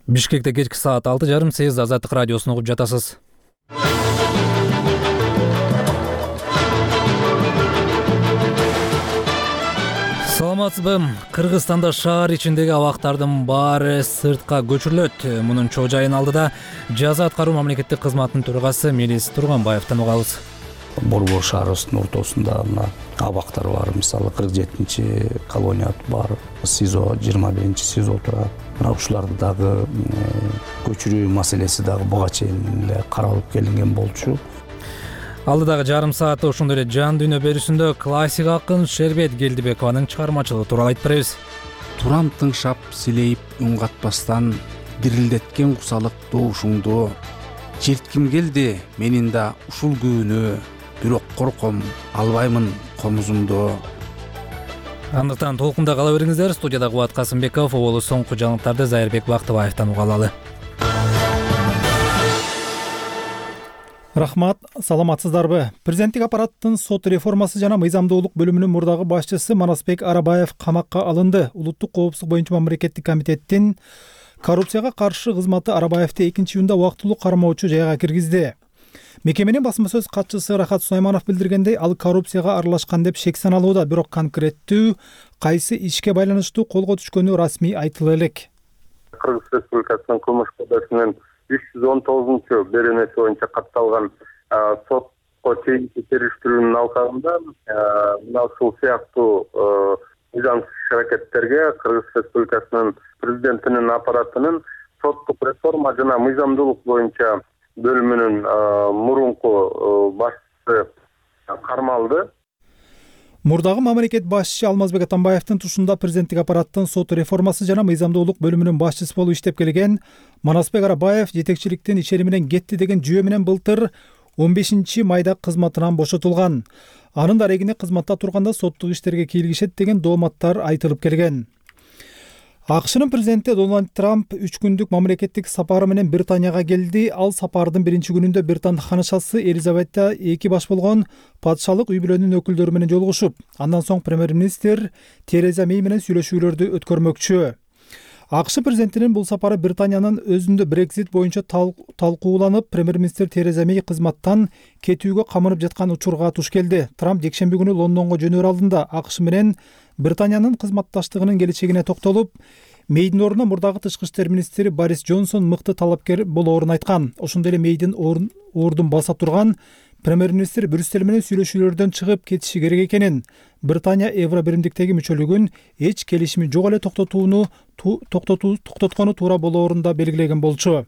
Бишкекте кечки саат 6:30 сиз Азаттык радиосун угуп жатасыз. Саламатсызбы? Кыргызстанда шаар ичиндеги абактардын баары сыртка көчүрүлөт. Мунун чоо жайын алдыда жаза аткаруу мамлекеттик кызматынын төрагасы Мелис Турганбаевден угабыз. Борбор шаарыбыздын ортосунда мына абактар бар. Мисалы 47-чи колония бар, СИЗО 21-чи СИЗО турат. Мына ушуларды дагы көчүрүү маселеси дагы буга чейин эле каралып келинген болчу. Алдыдагы жарым саатта ошондой эле жан дүйнө берүүсүндө классик акын Шербет Келдибекованын чыгармачылыгы тууралуу айтып беребиз. Турам тыңшап силейип үн катпастан, дирилдеткен кусалык добушуңду. Жертким келди менин да ушул күнү, бирок корком албаймын комузумду. Андыктан толкунда кала бериңиздер. Студияда Кубат Касымбеков, болу соңку жаңылыктарды Зайырбек Бактыбаевден угалы. Рахмат, саламатсыздарбы? Президенттик аппараттын сот реформасы жана мыйзамдуулук бөлүмүнүн мурдагы башчысы Манасбек Арабаев камакка алынды. Улуттук коопсуздук боюнча мамлекеттик комитеттин коррупцияга каршы кызматы Арабаевди 2-июнда убактылуу кармоочу жайга киргизди. Мекеменин басма сөз катчысы Рахат Сулайманов билдиргендей, ал коррупцияга аралашкан деп шек саналууда, бирок конкреттүү кайсы ишке байланыштуу колго түшкөнү расмий айтылы элек. Кыргыз Республикасынын кылмыш кодексинин 319 беренеси боюнча катталган сотко чейинки териштирүүнүн алкагында мына ушул сыяктуу мыйзамсыз иш-аракеттерге Кыргыз Республикасынын президентинин аппаратынын соттук реформа жана мыйзамдуулук боюнча бөлүмүнүн мурунку башчысы кармалды. Мурдагы мамлекет башчысы Алмазбек Атамбаевдин тушунда президенттик аппараттын сот реформасы жана мыйзамдуулук бөлүмүнүн башчысы болуп иштеп келген Манасбек Арабаев жетекчиликтин ишери менен кетти деген жүйө менен былтыр 15 майда кызматынан бошотулган. Анын дарегине кызматта турганда соттук иштерге кийлигишет деген дооматтар айтылып келген. АКШнын президенти Дональд Трамп 3 күндүк мамлекеттик сапары менен Британияга келди. Ал сапардын биринчи күнүндө Британ ханышасы Елизавета 2 баш болгон патшалык үй бүлөнүн өкүлдөрү менен жолугушуп, андан соң премьер-министр Тереза Мей менен сүйлөшүүлөрдү өткөрмөкчү. АКШ президентинин бул сапары Британиянын өзүндө Брексит боюнча талкууланып, премьер-министр Тереза Мей кызматтан кетүүгө камынып жаткан учурга туш келди. Трамп жекшемби күнү Лондонго жөнөр алдында АКШ менен Британиянын кызматташтыгынын келечегине токтолуп, Мейдин ордуна мурдагы тышкы иштер министри Борис Джонсон мыкты талапкер болоорун айткан. Ошондой эле Мейдин ордун баса турган премьер-министр Брюссель менен сүйлөшүүлөрдөн чыгып кетиши керек экенин, Британия Евро биримдиктеги мүчөлүгүн эч келишими жок эле токтоткону туура болоорун да белгилеген болчу.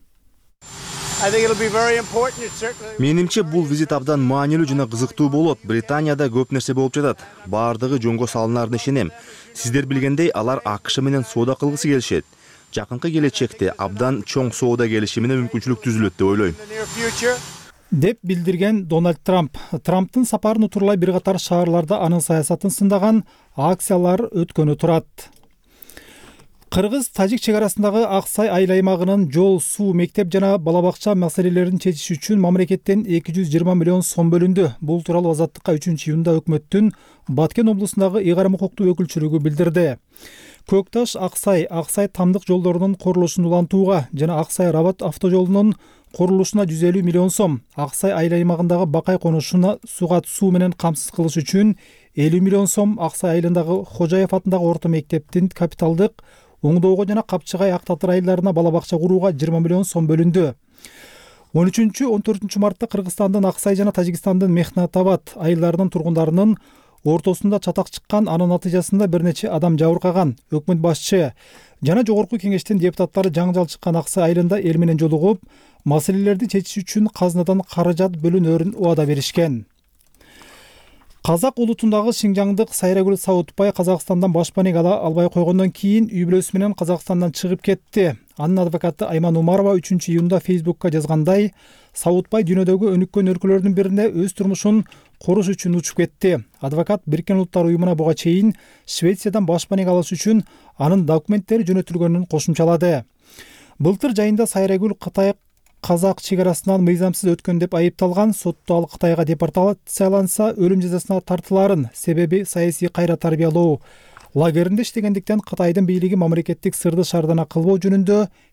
Менимче бул визит абдан маанилүү жана кызыктуу болот. Британияда көп нерсе болуп жатат. Баардыгы жөнгө салынарына ишенем. Сиздер билгендей, алар АКШ менен соода кылгысы келишет. Жакынкы келечекте абдан чоң соода келишимине мүмкүнчүлүк түзүлөт деп ойлойм. Деп билдирген Дональд Трамп. Трамптын сапарын утурлай бир катар шаарларда анын саясатын сындаган акциялар өткөнү турат. Кыргыз-Тажик чек арасындагы Аксай айыл аймагынын жол, суу, мектеп жана бала бакча маселелерин чечиш үчүн мамлекеттен 220 миллион сом бөлүндү. Бул тууралуу Азаттыкка 3-июнда өкмөттүн Баткен облусундагы ыйгарым укуктуу өкүлчүлүгү билдирди. Көкташ Аксай тамдык жолдорунун курулушун улантууга жана Аксай Рабат автожолунун курулушуна 150 миллион сом, Аксай айыл аймагындагы Бакай конушуна суу менен камсыз кылыш үчүн 50 миллион сом, Аксай айылындагы Кожаев атындагы орто мектептин капиталдык оңдоого жана Капчыгай Актатыр айылдарына бала бакча курууга 20 миллион сом бөлүндү. 13-14 мартта Кыргызстандын Аксай жана Тажикстандын Мехнатабад айылдарынын тургундарынын ортосунда чатак чыккан, анын натыйжасында бир нече адам жабыркаган. Өкмөт башчы жана жогорку кеңештин депутаттары жаңжал чыккан Аксай айылында эл менен жолугуп, маселелерди чечиш үчүн казынадан каражат бөлүнөрүн убада беришкен. Казак улутундагы Шинжаңдык Сайрагүл Саутбай Казакстандан башпанек ала албай койгондон кийин үй бүлөсү менен Казакстандан чыгып кетти. Анын адвокаты Айман Умарова 3-июнда Фейсбукка жазгандай, Саутбай дүйнөдөгү өнүккөн өлкөлөрдүн биринде өз турмушун куруш үчүн учуп кетти. Адвокат Бириккен Улуттар уюмуна буга чейин Швециядан башпанек алыш үчүн анын документтери жөнөтүлгөнүн кошумчалады. Былтыр жайында Сайрагүл Кытай казак чек арасынан мыйзамсыз өткөн деп айыпталган. Сотто ал Кытайга депортацияланса өлүм жазасына тартыларын, себеби саясий кайра тарбиялоо лагеринде иштегендиктен Кытайдын бийлиги мамлекеттик сырды шаардана кылбоо жөнүндө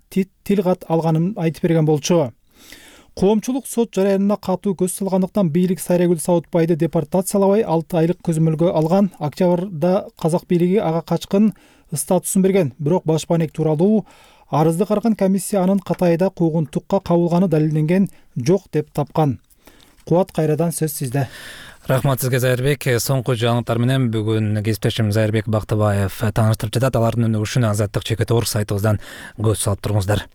тил кат алганын айтып берген болчу. Коомчулук сот жараянына катуу көз салгандыктан бийлик Сайрагүл Саутбайды депортациялабай 6 айлык көзөмөлгө алган. Октябрда казак бийлиги ага качкын статусун берген. Бирок башпанек тууралуу арызды караган комиссия анын Катайда куугунтукка кабылганы далилденген жок деп тапкан. Кубат, кайрадан сөз сизде. Рахмат сизге, Зайырбек. Соңку жаңылыктар менен бүгүн кесиптешим Зайырбек Бактыбаев тааныштырып жатат. Алардын өнүгүшүнө Азаттык.org сайтыбыздан көз салып туруңуздар.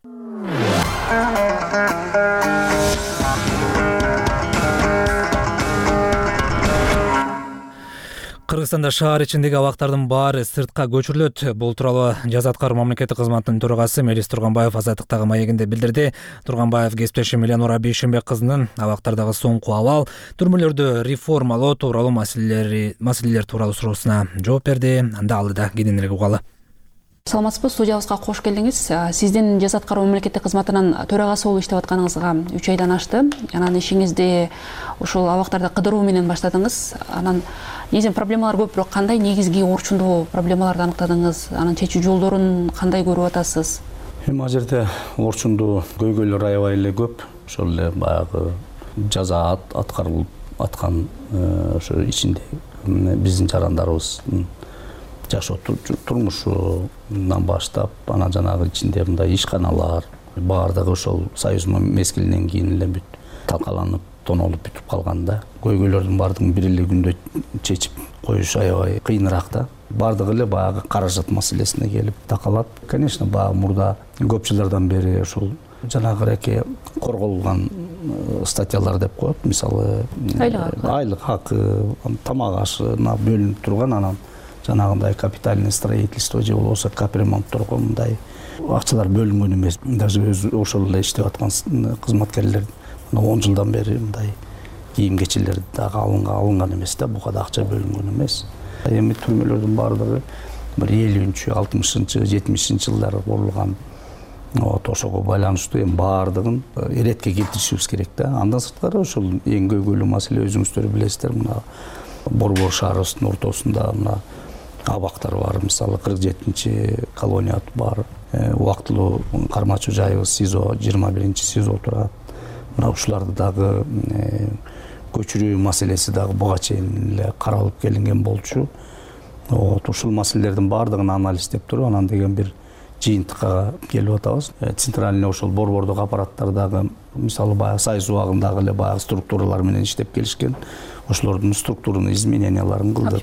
Кыргызстанда шаар ичиндеги абактардын баары сыртка көчүрүлөт. Бул тууралуу жаза аткаруу мамлекеттик кызматынын төрагасы Мелис Турганбаев Азаттыктагы маегинде билдирди. Турганбаев кесиптешим Элеонора Бейшенбек кызынын абактардагы соңку абал, түрмөлөрдү реформалоо тууралуу маселелер тууралуу суроосуна жооп берди. Анда алдыда кененирээк угалы. Саламатсызбы, студиябызга кош келдиңиз. Сиздин жаза аткаруу мамлекеттик кызматынын төрагасы болуп иштеп атканыңызга 3 айдан ашты. Анан ишиңизди ушул абактарда кыдыруу менен баштадыңыз. Анан негизинен проблемалар көп, бирок кандай негизги орчундуу проблемаларды аныктадыңыз? Анын чечүү жолдорун кандай көрүп атасыз? Эми ал жерде орчундуу көйгөйлөр аябай эле көп. Ошол эле баягы жаза аткарылып аткан ошо ичинде биздин жарандарыбыздын жашоо турмушунан баштап, анан жанагы ичинде мындай ишканалар баардыгы ошол союз мезгилинен кийин эле бүт талкаланып, тонолуп бүтүп калган да. Көйгөйлөрдүн баардыгын бир эле күндө чечип коюш аябай кыйыныраак да. Баардыгы эле баягы каражат маселесине келип такалат. Конечно, баягы мурда көп жылдардан бери ошол жанагы эреке корголган статьялар деп коет. Мисалы, айлык хакы, тамак ашына бөлүнүп турган, анан жанагындай капитальный строительство же болбосо капремонтторго мындай акчалар бөлүнгөн эмес. Даже ошол эле иштеп аткан кызматкерлер 10 жылдан бери мындай кийим кечелер дагы алынган эмес да, буга да акча бөлүнгөн эмес. Эми түрмөлөрдүн баардыгы бир 50-чы, 60-чы, 70-чи жылдары курулган. Ошого байланыштуу эми баардыгын эретке келтиришибиз керек да. Андан сырткары ошол эң көйгөйлүү маселе өзүңүздөр билесиздер, мына Борбор шаарыбыздын ортосунда мына абактар бар. Мисалы 47-чи колония бар. Убактылуу кармачуу жайыбыз СИЗО 21-чи СИЗО турат. Мына ушуларды дагы көчүрүү маселеси дагы буга чейин эле каралып келинген болчу. Ушул маселелердин баардыгын анализдеп туруп, анан деген бир жыйынтыкка келип атабыз. Центральный ошол борбордук аппараттар дагы мисалы баягы союз убагындагы эле баягы структуралар менен иштеп келишкен. Ошолордун структурный измененияларын кылдык.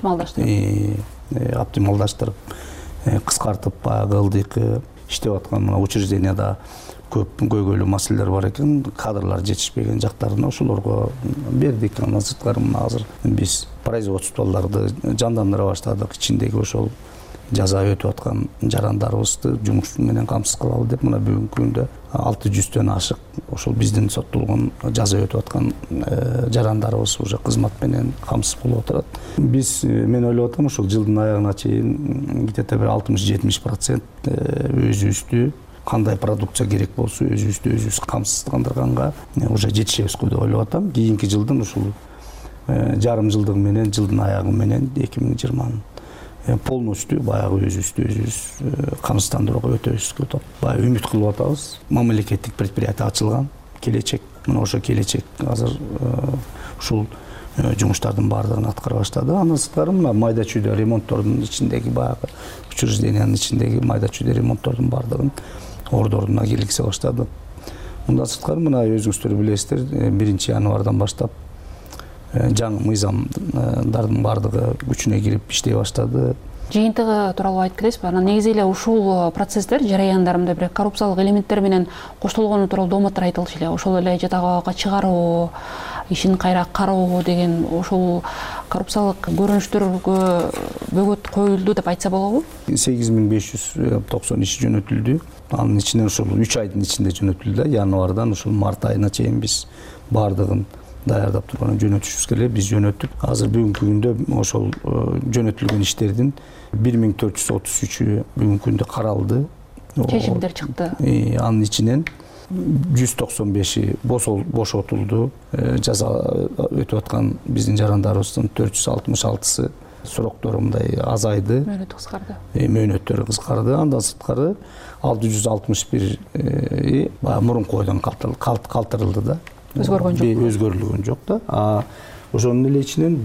Оптималдаштырып, кыскартып баягы кылдык. Иштеп аткан мына учрежденияда көп көйгөйлүү маселелер бар экен, кадрлар жетишпеген жактарына ошолорго бердик. Андан сырткары мына азыр биз производстволорду жандандыра баштадык. Ичиндеги ошол жаза өтүп аткан жарандарыбызды жумуш менен камсыз кылалы деп мына бүгүнкү күндө 600төн ашык ошол биздин соттолгон жаза өтүп аткан жарандарыбыз уже кызмат менен камсыз болуп отурат. Биз мен ойлоп атам ошол жылдын аягына чейин где-то бир 60-70% өзүбүздү кандай продукция керек болсо өзүбүз камсыздандырганга уже жетишебиз деп ойлоп атам. Кийинки жылдын ушул жарым жылдыгы менен жылдын аягы менен 2020 полностью баягы өзүбүз камсыздандырууга өтөбүз деп баягы үмүт кылып атабыз. Мамлекеттик предприятие ачылган, келечек, мына ошо келечек азыр ушул жумуштардын баардыгын аткара баштады. Андан сырткары мына майда чүйдө ремонттордун ичиндеги баягы учреждениянын ичиндеги майда чүйдө ремонттордун баардыгын ордоруна келгизе баштады. Мындан сырткары мына өзүңүздөр билесиздер, 1-январдан баштап жаңы мыйзамдардын баардыгы күчүнө кирип иштей баштады. Жыйынтыгы тууралуу айтып кетесизби? Анан негизи эле ушул процесстер, жараяндарында бир коррупциялык элементтер менен коштолгону тууралуу дооматтар айтылчу эле. Ошол эле жатакабакка чыгаруу, ишин кайра кароо деген ошол коррупциялык көрүнүштөргө бөгөт коюлду деп айтса болобу? 8590 иш жөнөтүлдү. Анын ичинен ушул 3 айдын ичинде жөнөтүлдү. Январдан ушул март айына чейин биз баардыгын даярдап турган жөнөтүшүбүз керек. Биз жөнөттүк. Азыр бүгүнкү күндө ошол жөнөтүлгөн иштердин 1433 бүгүнкү күндө каралды. Чечимдер чыкты. Анын ичинен 195 бошотулду. Жаза өтүп аткан биздин жарандарыбыздын 466 суроктору мындай азайды, мөөнөтү кыскарды. Мөөнөттөрү кыскарды. Андан сырткары 661 баягы мурунку койдон калтырылды да. Өзгөргөн жок. Өзгөрүлгөн жок да. Ошонун эле ичинен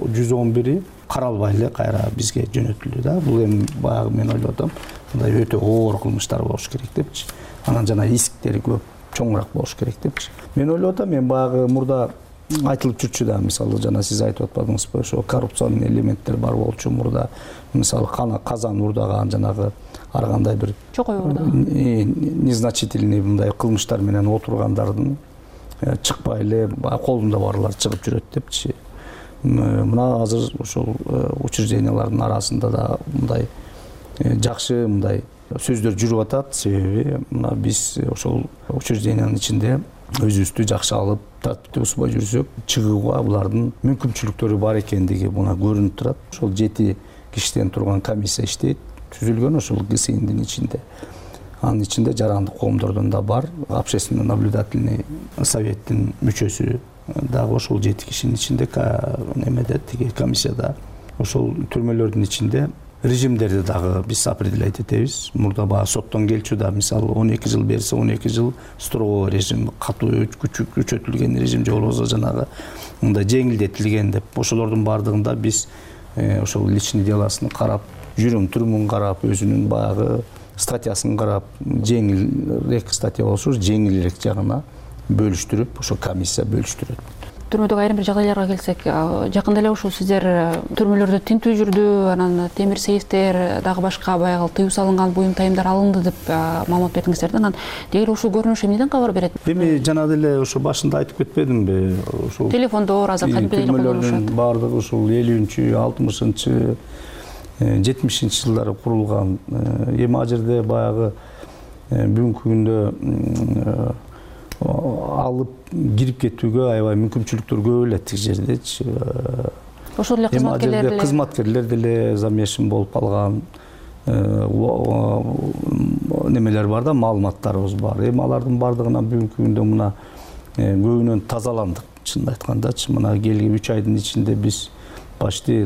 111 каралбай эле кайра бизге жөнөтүлдү да. Бул эми баягы мен ойлоп атам, мындай өтө оор кылмыштар болуш керек депчи. Анан жана исктери көп, чоңураак болуш керек депчи. Мен ойлоп атам, мен баягы мурда айтылып жүрчү да, мисалы жана сиз айтып атпадыңызбы, ошо коррупциянын элементтери бар болчу мурда. Мисалы казан урдаган жанагы ар кандай бир Чокой урдаган. Незначительный мындай кылмыштар менен отургандардын чыкпай эле колунда барлар чыгып жүрөт депчи. Мына азыр ошол учреждениялардын арасында да мындай жакшы мындай сөздөр жүрүп атат. Себеби мына биз ошол учреждениянын ичинде өзүбүздү жакшы алып, тартипти бузбай жүрсөк, чыгууга булардын мүмкүнчүлүктөрү бар экендиги мына көрүнүп турат. Ошол 7 кишиден турган комиссия иштейт, түзүлгөн ошол ГСИНдин ичинде. Анын ичинде жарандык коомдордон да бар, общественно наблюдательный советтин мүчөсү дагы ошол 7 кишинин ичинде немеде тиги комиссияда. Ошол түрмөлөрдүн ичинде режимдерди дагы биз определять этебиз. Мурда баягы соттон келчү да, мисалы 12 жыл берсе 12 жыл строгой режим, катуу күчөтүлгөн режим же болбосо жанагы мындай жеңилдетилген деп. Ошолордун бардыгында биз ошол личный делосын карап, жүрүм-турумун карап, өзүнүн баягы статьясын карап, жеңилирээк статья болсо, жеңилирээк жагына бөлүштүрүп, ошо комиссия бөлүштүрөт. Түрмөдөгү айрым бир жагдайларга келсек, жакында эле ушул сиздер түрмөлөрдө тинтүү жүрдү, анан темир сейфтер, дагы башка баягы тыюу салынган буюм тайымдар алынды деп маалымат бердиңиздер. Анан деги ушул көрүнүш эмнеден кабар берет? Эми жана деле ошо башында айтып кетпедимби? Ошол телефондор азыр кадимки эле түрмөлөрдүн баардыгы ушул 50-чү, 60-чы, 70-чи жылдары курулган. Эми ал жерде баягы бүгүнкү күндө алып кирип кетүүгө аябай мүмкүнчүлүктөр көп эле тиг жердечи. Ошол эле кызматкерлер деле замешан болуп калган немелер бар да, маалыматтарыбыз бар. Эми алардын бардыгынан бүгүнкү күндө мына көбүнөн тазаландык. Чынын айткандачы, мына келген 3 айдын ичинде биз почти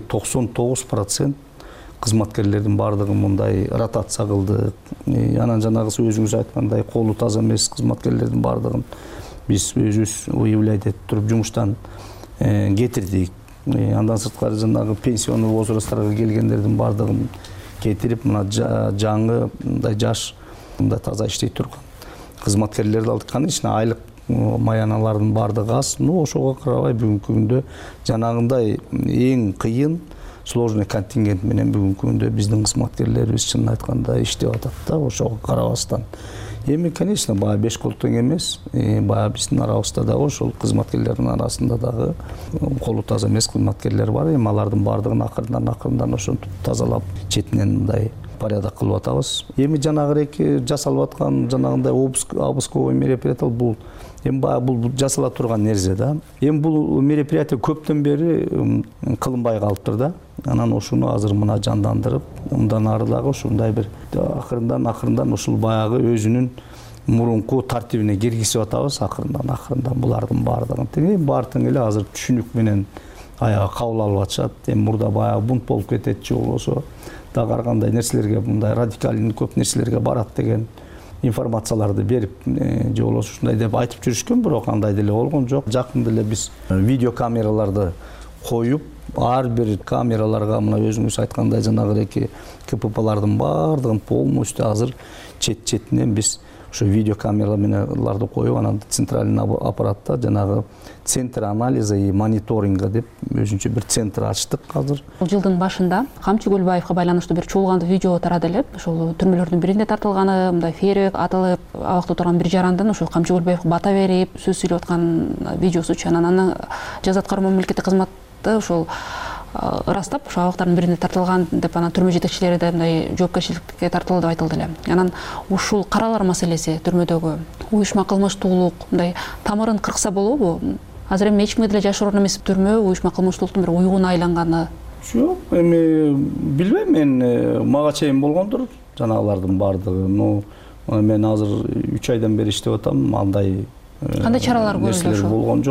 99% кызматкерлердин бардыгы мындай ротация кылдык. Анан жанагысы өзүңүз айткандай колу таза эмес кызматкерлердин бардыгын биз өзүбүз выявлять этип туруп жумуштан кетирдик. Андан сырткары жанагы пенсионный возрастка келгендердин бардыгын кетирип, мына жаңы мындай жаш, мындай таза иштей турган кызматкерлерди алдык. Конечно, айлык маяналардын бардыгы аз. Ошого карабай бүгүнкү күндө жанагындай эң кыйын сложный контингент менен бүгүнкү күндө биздин кызматкерлерибиз чынын айтканда иштеп атат да, ошого карабастан. Эми, конечно, баягы 5 кол тең эмес, баягы биздин арабызда дагы ошол кызматкерлердин арасында дагы колу таза эмес кызматкерлер бар. Эми алардын бардыгын акырындан ошентип тазалап, четинен мындай порядок кылып атабыз. Эми жанагырээк жасалып аткан жанагындай обысковый мероприятие бул эми баягы бул жасала турган нерсе да. Эми бул мероприятие көптөн бери кылынбай калыптыр да. Анан ошону азыр мына жандандырып, мындан ары дагы ушундай бир акырындан ушул баягы өзүнүн мурунку тартибине киргизип атабыз. Акырындан булардын бардыгын тең эле азыр түшүнүк менен аягы кабыл алып атышат. Эми мурда баягы бунт болуп кетет же болбосо дагы ар кандай нерселерге, мындай радикалдуу көп нерселерге барат деген информацияларды берип же болбосо ушундай деп айтып жүрүшкөн, бирок андай деле болгон жок. Жакында эле биз видеокамераларды коюп, ар бир камераларга мына өзүңүз айткандай жанагы КППлардын бардыгын полностью азыр четинен биз ошо видеокамераларды коюп, анан центральный аппаратта жанагы центр анализа и мониторинга деп өзүнчө бир центр ачтык азыр. Жылдын башында Камчы Көлбаевга байланыштуу бир чуулгандуу видео тарады эле. Ошол түрмөлөрдүн биринде тартылганы, мындай фейерверк атылып, абакта турган бир жарандан ошол Камчы Көлбаевга бата берип, сөз сүйлөп аткан видеосучу. Анан аны жаза аткаруу мамлекеттик кызматы ошол ырастап, ошо абактардын биринде тартылган деп, анан түрмө жетекчилери да мындай жоопкерчиликке тартылды деп айтылды эле. Анан ушул каралар маселеси түрмөдөгү уюшма кылмыштуулук мындай тамырын кыркса болобу? Азыр эми эч кимге деле жашыруун эмес, түрмө уюшма кылмыштуулуктун бир уюгуна айланганы. Жок, эми билбейм, мен мага чейин болгондур жанагылардын бардыгы. Мен азыр 3 айдан бери иштеп атам, андай кандай чаралар көрүлдү ошо? Болгон жок.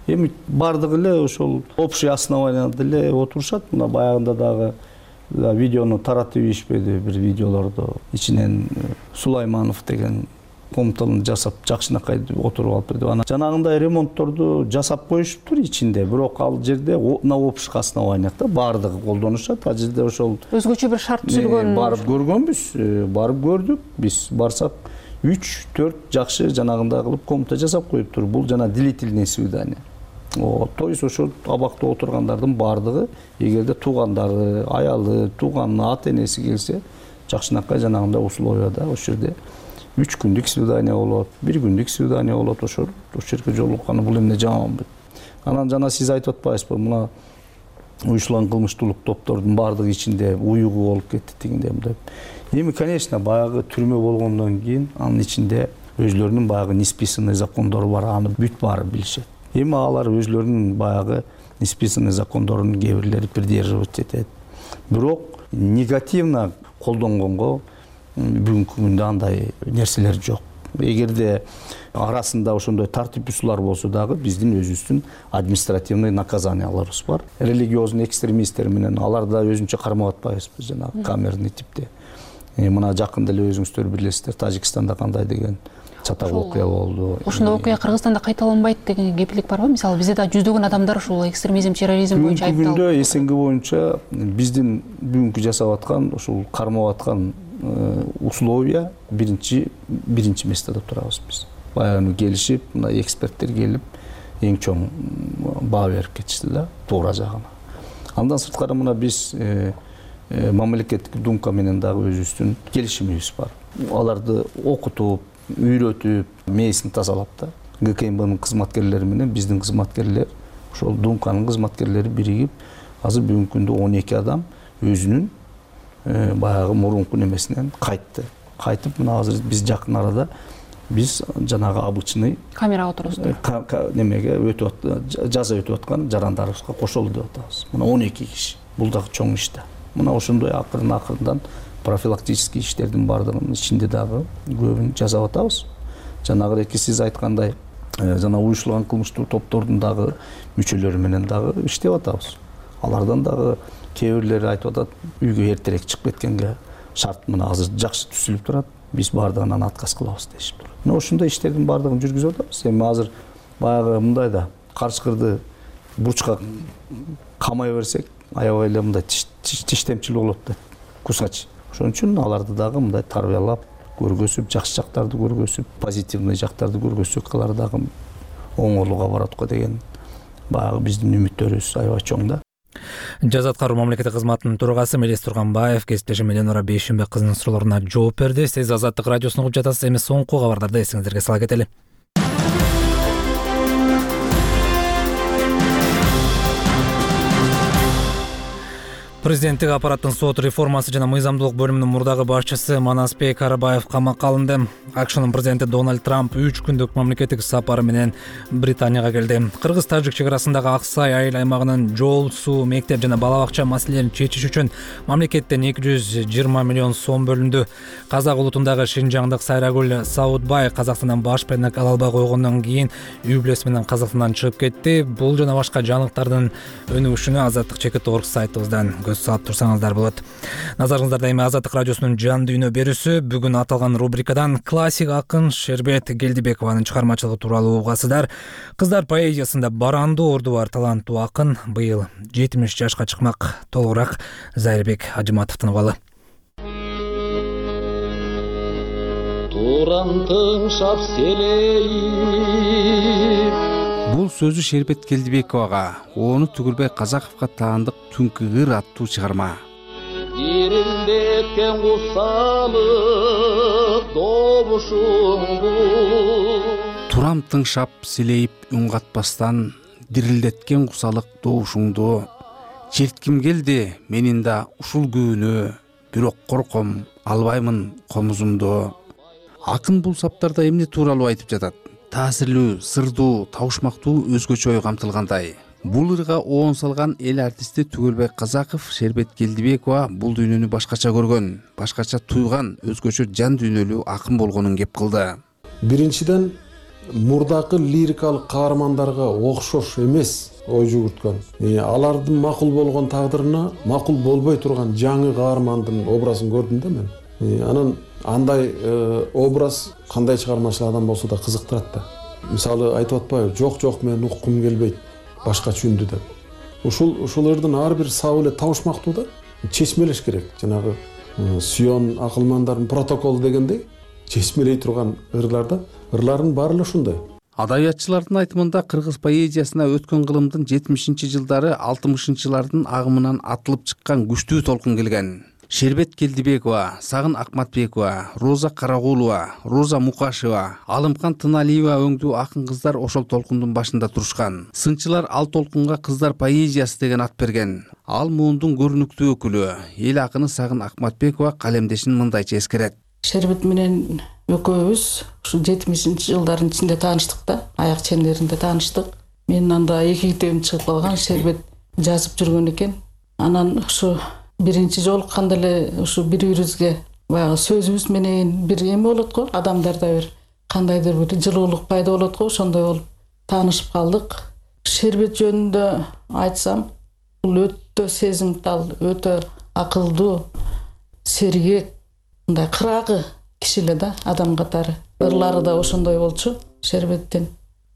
эми баардыгы эле ошол общий основанияда эле отурушат. Мына баягында дагы видеону таратып ийишпеди, бир видеолорду ичинен Сулайманов деген комнатаны жасап жакшынакай отуруп алып деп анан жанагындай ремонтторду жасап коюшуптур ичинде, бирок ал жерде на общих основаниях да баардыгы колдонушат. Ал жерде ошол өзгөчө бир шарт түзүлгөн. Барып көргөнбүз, барып көрдүк. Биз барсак 3-4 жакшы жанагындай кылып комната жасап коюптур. Бул жана длительный свидание. То есть ошол абакта отургандардын баардыгы эгерде туугандары, аялы, тууганы, ата энеси келсе, жакшынакай жанагындай условияда ошол жерде 3 күндүк свидание болот, 1 күндүк свидание болот. Ошол жерге жолукканы бул эмне жаманбы? Анан жана сиз айтып атпайсызбы, мына уюштурулган кылмыштуулук топтордун баардыгы ичинде уюгу болуп кетти тигиндей деп. Эми, конечно, баягы түрмө болгондон кийин анын ичинде өзлөрүнүн баягы несписанный закондору бар, аны бүт барып билишет. Эми алар өзлөрүнүн баягы несписанный закондорун кээ бирлери придерживать этет. Бирок негативно колдонгонго бүгүнкү күндө андай нерселер жок. Эгерде арасында ошондой тартип бузуулар болсо дагы биздин өзүбүздүн административный наказанияларыбыз бар. Религиозный экстремисттер менен алар да өзүнчө кармап атпайбызбы жанагы камерный типте. Мына жакында эле өзүңүздөр билесиздер, Тажикстанда кандай деген чатак окуя болду. Ошондой окуя Кыргызстанда кайталанбайт деген кепилик барбы? Мисалы бизде да жүздөгөн адамдар ушул экстремизм, терроризм боюнча айыпталып. Бүгүнкү күндө СНГ боюнча биздин бүгүнкү жасап аткан, ушул кармап аткан условия биринчи местеде турабыз биз. Баягы келишип, мына эксперттер келип, эң чоң баа берип кетишти да, туура жагына. Андан сырткары мына биз мамлекеттик думка менен дагы өзүбүздүн келишимибиз бар. Аларды окутуп, үйрөтүп, мээсин тазалап да. ГКМБнын кызматкерлери менен биздин кызматкерлер, ошол думканын кызматкерлери биригип, азыр бүгүнкү күндө 12 адам өзүнүн баягы мурунку немесинен кайтты. Кайтып, мына азыр биз жакын арада биз жанагы обычный камерага отурубуз. Немеге жаза өтүп аткан жарандарыбызга кошолду деп атабыз. Мына 12 киши. Бул дагы чоң иш да. Мына ошондой акырын-акырындан профилактический иштердин баардыгынын ичинде дагы көбүн жасап атабыз. Жанагы эки сиз айткандай, жана уюштурулган кылмыштуу топтордун дагы мүчөлөрү менен дагы иштеп атабыз. Алардан дагы кээ бирлери айтып атат, үйгө эртерээк чыгып кеткенге шарт мына азыр жакшы түзүлүп турат, биз баардыгынан отказ кылабыз дешиптир. Мына ошондой иштердин баардыгын жүргүзүп атабыз. Эми азыр баягы мындай да карчкырды бурчка камай берсек, аябай эле мындай тиштемчил болот да, кусач. Ошон үчүн аларды дагы мындай тарбиялап, көргөзүп, жакшы жактарды көргөзүп, позитивный жактарды көргөзсөк, алар дагы оңорлугга барат го деген баягы биздин үмүттөрүбүз аябай чоң да. Жаза аткаруу мамлекеттик кызматынын төрагасы Мелис Турганбаев кесиптешим Эленора Бейшимбек кызынын суроолоруна жооп берди. Сиз Азаттык радиосун угуп жатасыз. Эми соңку кабардарды эсиңиздерге сала кетели. Президенттик аппараттын сот реформасы жана мыйзамдуулук бөлүмүнүн мурдагы башчысы Манасбек Карабаев камакка алынды. АКШнын президенти Дональд Трамп 3 күндүк мамлекеттик сапары менен Британияга келди. Кыргыз-Тажик чек арасындагы Аксай айыл аймагынын жол, суу, мектеп жана бала бакча маселелерин чечиш үчүн мамлекеттен 220 миллион сом бөлүндү. Казак улутундагы Шинжаңдык Сайрагүл Саудбай Казакстандан баш пернек ала албай койгондон кийин үй бүлөсү менен Казакстандан чыгып кетти. Бул жана башка жаңылыктардын өнүгүшүнө Азаттык Чекит.org сайтыбыздан салып турсаңыздар болот. Назарыңыздарда эми Азаттык радиосунун жан дүйнө берүүсү. Бүгүн аталган рубрикадан классик акын Шербет Келдибекованын чыгармачылыгы тууралуу угасыздар. Кыздар поэзиясында барандуу орду бар таланттуу акын быйыл 70 жашка чыкмак. Толугураак Зайырбек Ажыматовдун угалы. Турантың шап селейип. Бул сөзү Шербет Келдибековага, Ону Түгүлбай Казаковго таандык Түнкү ыр аттуу чыгарма. Дирилдеткен кусалык добушуңду. Турам тыңшап силейип үн катпастан, дирилдеткен кусалык добушуңду. Чертким келди менин да ушул күүнү, бирок корком албаймын комузумду. Акын бул саптарда эмне тууралуу айтып жатат? Таасирлүү, сырдуу, табышмактуу өзгөчө ой камтылгандай. Бул ырга оон салган эл артисти Түгөлбай Казаков Шербет Келдибекова бул дүйнөнү башкача көргөн, башкача туйган, өзгөчө жан дүйнөлүү акын болгонун кеп кылды. Биринчиден мурдакы лирикалык каармандарга окшош эмес ой жүгүрткөн. Алардын макул болгон тагдырына макул болбой турган жаңы каармандын образын көрдүм да мен. Анан андай образ кандай чыгармачыл адам болсо да кызыктырат да. Мисалы айтып атпайбы, жок мен уккум келбейт башка чүндү деп. Ушул ырдын ар бир сабы эле табышмактуу да. Чечмелеш керек. Жанагы Сион акылмандардын протоколу дегендей чечмелей турган ырларда ырлардын баары эле ушундай. Адабиятчылардын айтымында кыргыз поэзиясына өткөн кылымдын 70-жылдары 60-жылдардын агымынан атылып чыккан күчтүү толкун келген. Шербет Келдибекова, Сагын Акматбекова, Роза Карагулова, Роза Мукашева, Алымкан Тыналиева өңдүү акын кыздар ошол толкундун башында турушкан. Сынчылар ал толкунга кыздар поэзиясы деген ат берген. Ал муундун көрүнүктүү өкүлү, эл акыны Сагын Акматбекова калемдешин мындайча эскерет. Шербет менен экөөбүз ушу 70-жылдардын ичинде тааныштык да, аяк чендеринде тааныштык. Менин анда 2 китебим чыгып калган, Шербет жазып жүргөн экен. Анан ушу биринчи жолукканда эле ушу бири-бирибизге баягы сөзүбүз менен бир эме болот го, адамдарда бир кандайдыр бир жылуулук пайда болот го, ошондой болуп таанышып калдык. Шербет жөнүндө айтсам, бул өтө сезимтал, өтө акылдуу, сергек, мындай кырагы киши эле да, адам катары. Ырлары да ошондой болчу Шербеттин.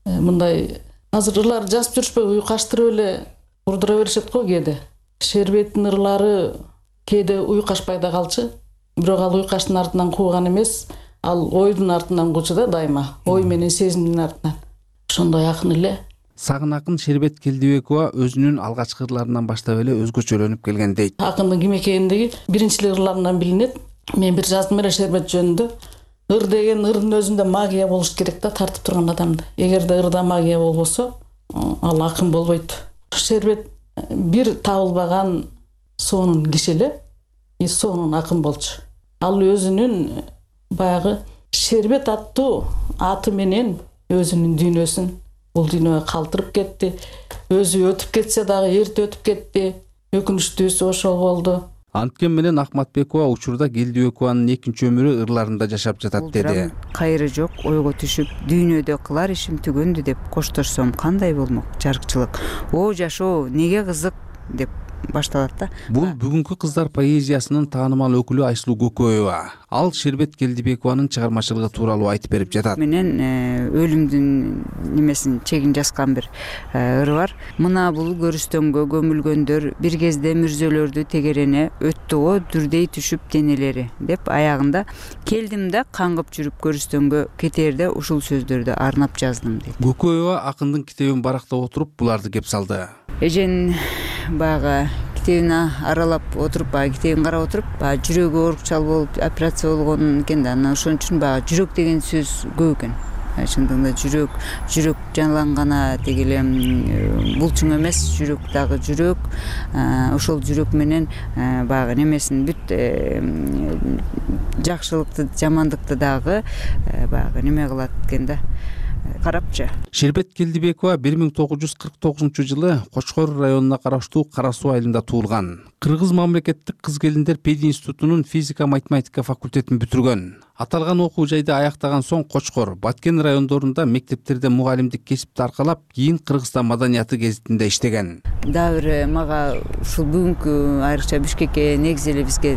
Мындай азыр ырлар жазып жүрүшпөй уйкаштырып эле курдура беришет го кээде. Шербеттин ырлары кээде уйкашпай да калчу. Бирок ал уйкаштын артынан кууган эмес, ал ойдун артынан куучу да дайыма, ой менен сезимдин артынан. Ошондой акын эле. Сагын акын Шербет Келдибекова өзүнүн алгачкы ырларынан баштап эле өзгөчөлөнүп келген дейт. Акындын ким экендиги биринчи ырларынан билинет. Мен бир жаздым эле Шербет жөнүндө. Ыр деген ырдын өзүндө магия болуш керек да, тартып турган адамды. Эгерде ырда магия болбосо, ал акын болбойт. Шербет бир табылбаган сонун киши эле, сонун акын болчу. Ал өзүнүн баягы Шербет аттуу аты менен өзүнүн дүйнөсүн бул дүйнөгө калтырып кетти. Өзү өтүп кетсе дагы эрте өтүп кетти. Өкүнүчтүүсү ошол болду. Анткен менен Акматбекова учурда Келдибекованын экинчи өмүрү ырларында жашап жатат деди. Кайры жок, ойго түшүп, дүйнөдө кылар ишим түгөндү деп коштошсом кандай болмок жарыкчылык. О жашоо неге кызык деп башталат да. Бул бүгүнкү кыздар поэзиясынын таанымал өкүлү Айсулуу Көкөева. Ал Шербет Келдибекованын чыгармачылыгы тууралуу айтып берип жатат. Менен өлүмдүн немесин чегин жазган бир ыры бар. Мына бул көрүстөнгө көмүлгөндөр бир кезде мүрзөлөрдү тегерене өттү го дүрдей түшүп денелери деп аягында келдим да каңгып жүрүп көрүстөнгө кетерде ушул сөздөрдү арнап жаздым дейт. Көкөева акындын китебин барактап отуруп буларды кеп салды. Эжен баягы китебин аралап отуруп, китебин карап отуруп, жүрөгү оорукчал болуп операция болгон экен да, анан ошон үчүн жүрөк деген сөз көп экен. Чындыгында жүрөк жанлангана деги эле булчуң эмес, жүрөк дагы жүрөк. Ошол жүрөк менен баягы немесин бүт жакшылыкты, жамандыкты дагы баягы неме кылат экен да. Карапчы. Шербет Келдибекова 1949-жылы Кочкор районуна караштуу Кара Суу айылында туулган. Кыргыз мамлекеттик кыз-келиндер пединститутунун физика-математика факультетин бүтүргөн. Аталган окуу жайды аяктаган соң Кочкор, Баткен райондорунда мектептерде мугалимдик кесипти аркалап, кийин Кыргызстан маданияты гезитинде иштеген. Дагы бир мага ушул бүгүнкү айрыкча Бишкекке негизи эле бизге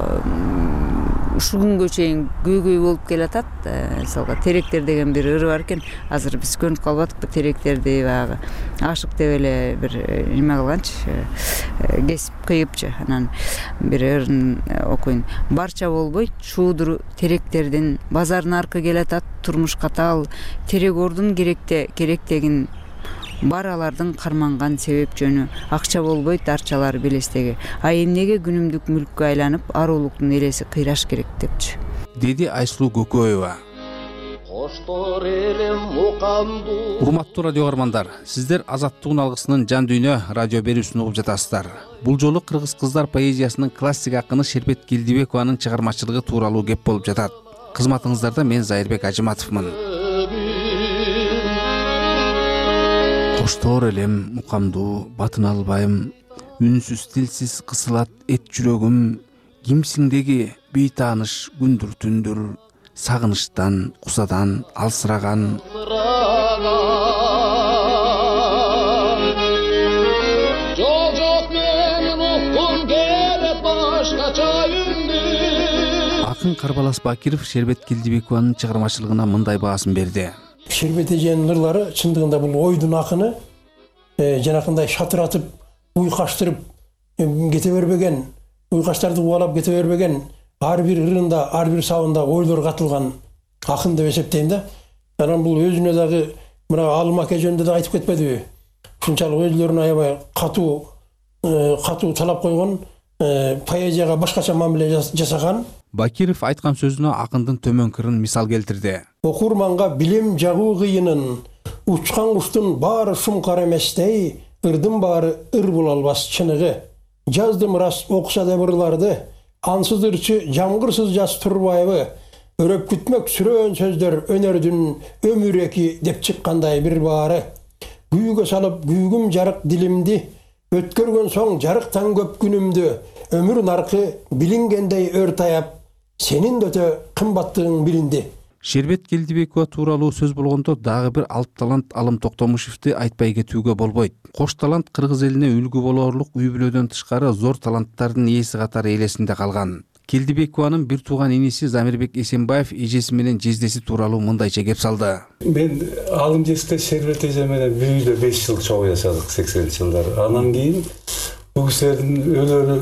ушул күнгө чейин көйгөй болуп келатат. Мисалга теректер деген бир ыры бар экен. Азыр биз көнүп калбадыкпы теректерди баягы ашык деп эле бир неме кылганчы, кесип кыйыпчы. Анан бир ырын окуйн. Барча болбойт, шуудур теректердин базарына аркы келатат, турмуш катаал, терек ордун керектегин бар алардын карманган себеп жөнү. Акча болбойт арчалар белестеги. А эмнеге күнүмдүк мүлккө айланып, арулуктун элеси кыйраш керек депчи. Деди Айсулуу Көкөева. Урматтуу радио каармандар, сиздер Азаттыгын алгысынын жан дүйнө радио берүүсүн угуп жатасыздар. Бул жолу кыргыз кыздар поэзиясынын классик акыны Шербет Келдибекованын чыгармачылыгы тууралуу кеп болуп жатат. Кызматыңыздарда мен Зайырбек Ажыматовмун. Коштоор элем мукамдуу батын албайм, үнсүз тилсиз кысылат эт жүрөгүм, кимсиңдеги бейтааныш күндүр түндүр, сагынычтан кусадан алсыраган. Жол жок менин уктум келет башкача үндү. Акын Карбалас Бакиров Шербет Келдибекованын чыгармачылыгына мындай баасын берди. Шербет эженин ырлары чындыгында бул ойдун акыны, жанакындай шатыратып, уйкаштырып кете бербеген, уйкаштарды убалап кете бербеген, ар бир ырында, ар бир сабында ойлор катылган акын деп эсептейм да. Анан бул өзүнө дагы мына Алым аке жөнүндө да айтып кетпедиби? Ушунчалык өзлөрүнө аябай катуу талап койгон, поэзияга башкача мамиле жасаган. Бакиров айткан сөзүнө акындын төмөн кырын мисал келтирди. Окурманга билим жагуу кыйынын, учкан куштун баары шумкар эместей, ырдын баары ыр боло албас чыныгы. Жаздым рас окуса да ырларды, ансыз ырчы жамгырсыз жаз турбайбы, өрөп күтмөк сүрөөн сөздөр өнөрдүн өмүр эки деп чыккандай бир баары. Күйгө салып күйгүм жарык дилимди, өткөргөн соң жарыктан көп күнүмдү, өмүр наркы билингендей өр таяп, сенин да өтө кымбаттыгың билинди. Шербет Келдибекова тууралуу сөз болгондо дагы бир алып талант Алым Токтомушевди айтпай кетүүгө болбойт. Кош талант кыргыз элине үлгү болоорлук үй бүлөдөн тышкары зор таланттардын ээси катары элесинде калган. Келдибекованын бир тууган иниси Замирбек Эсенбаев эжеси менен жездеси тууралуу мындайча кеп салды. Мен Алым жесте Шербет эже менен бир үйдө 5 жыл чогуу жашадык 80-жылдары. Анан кийин бул кишилердин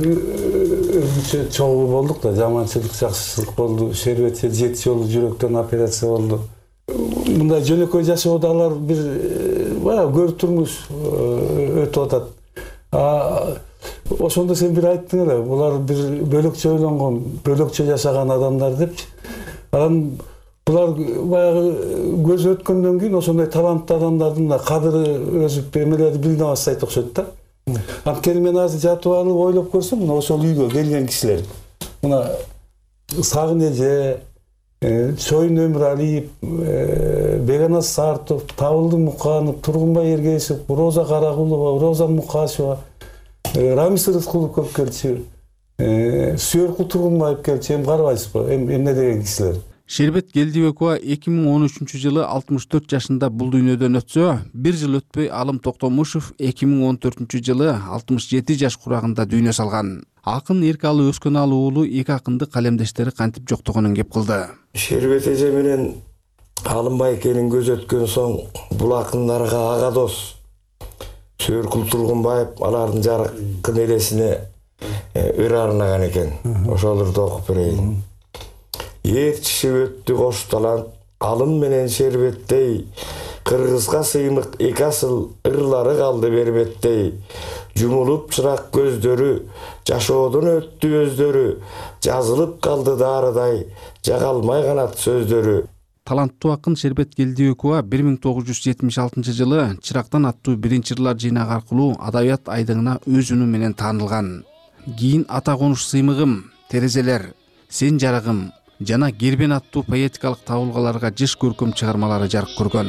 өзгөчө чогуу болдук да, жаманчылык, жакшычылык болду. Шербет 7 жолу жүрөктөн операция болду. Мындай жөнөкөй жашоодо алар бир көп турмуш өтүп атат. Ошондо сен бир айттың эле, булар бир бөлөкчө ойлонгон, бөлөкчө жашаган адамдар депчи. Анан булар баягы көз өткөндөн кийин ошондой таланттуу адамдардын да кадыры өсүп эмелерди билине баштайт окшойт да. Анткени мен азыр жатып алып ойлоп көрсөм, мына ошол үйгө келген кишилер, мына Сагын эже, Чоюн Өмүралиев, Беганас Сартов, Табылды Муканов, Тургунбай Эргешев, Роза Карагулова, Роза Мукашева, Рамис Рыскулов көп келчү, Сүйөркул Тургунбаев келчү, эми карабайсызбы, эмне деген кишилер. Шербет Келдибекова 2013 жылы 64 жашында бул дүйнөдөн өтсө, бир жыл өтпөй Алым Токтомушев 2014 жылы 67 жаш курагында дүйнө салган. Акын Эркалы Өскөналы уулу эки акынды калемдештери кантип жоктогонун кеп кылды. Шербет эже менен Алым байкенин көз өткөн соң бул акындарга ага дос Сүйөркул Тургунбаев алардын жаркын элесине ыр арнаган экен. Ошолорду окуп берейин. Ээрчиши өттү кош талант, Алым менен Шербеттей, кыргызга сыймык эки асыл ырлары калды бербеттей. Жумулуп чырак көздөрү, жашоодон өттү өздөрү, жазылып калды дарыдай, жагалмай канат сөздөрү. Таланттуу акын Шербет Келдибекова 1976 жылы Чырактан аттуу биринчи ырлар жыйнагы аркылуу адабият айдыңына өз үнү менен таанылган. Кийин Ата конуш сыймыгым, Терезелер, Сен жарыгым жана Гербен аттуу поэтикалык табылгаларга жыш көркөм чыгармалары жарык көргөн.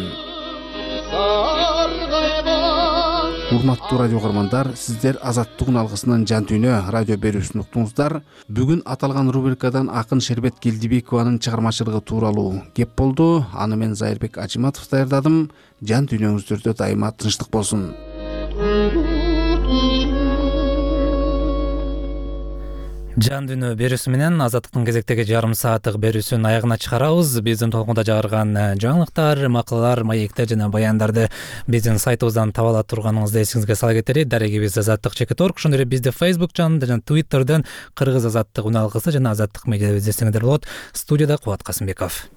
Урматтуу радио көрөрмандар, сиздер Азаттыктын алгысынын жан дүйнө радио берүүсүн уктуңуздар. Бүгүн аталган рубрикадан акын Шербет Келдибекованын чыгармачылыгы тууралуу кеп болду. Аны мен Зайырбек Ачиматов даярдадым. Жан дүйнөңүздөрдө дайыма тынчтык болсун. Жан дүйнө берүүсү менен Азаттыктын кезектеги жарым сааттык берүүсүн аягына чыгарабыз. Биздин толкунда чыгарган жаңылыктар, макалалар, маектер жана баяндарды биздин сайтыбыздан таба ала турганыңызды эсиңизге сала кетели. Дарегибиз azattik.org, ошондой эле бизди Facebook жанында жана Twitterден Кыргыз Азаттык үн алгысы жана Азаттык медиа издесеңиздер болот. Студияда Кубат Касымбеков.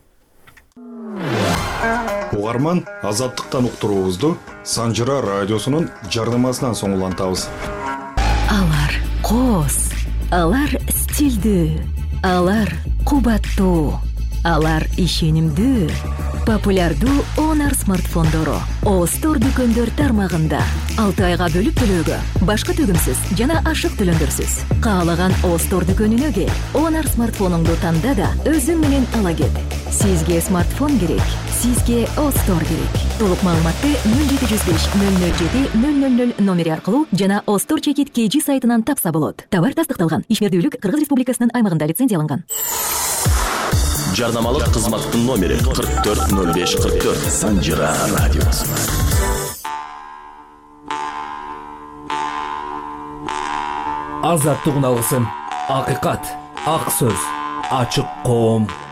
Угарман, Азаттыктан уктуруубузду Санжыра радиосунун жардамасынан соң улантабыз. Алар коз, алар стилдүү, алар кубаттуу, алар ишенимдүү, популярдуу Honor смартфондору All Store дүкөндөр тармагында 6 айга бөлүп төлөөгө, башка төгүмсүз жана ашык төлөндөрсүз. Каалаган All Store дүкөнүнө кел, Honor смартфонуңду танда да өзүң менен ала кет. Сизге смартфон керек, сизге All Store керек. Толук маалыматты 0705 007 000 номери аркылуу жана All Store Chekit KG сайтынан тапса болот. Товар тастыкталган, ишмердүүлүк Кыргыз Республикасынын аймагында лицензияланган. жарнамалык кызматтын номери 440544. Санжира радиосу. Азаттыгын алгысым, акыйкат, ак сөз, ачык коом.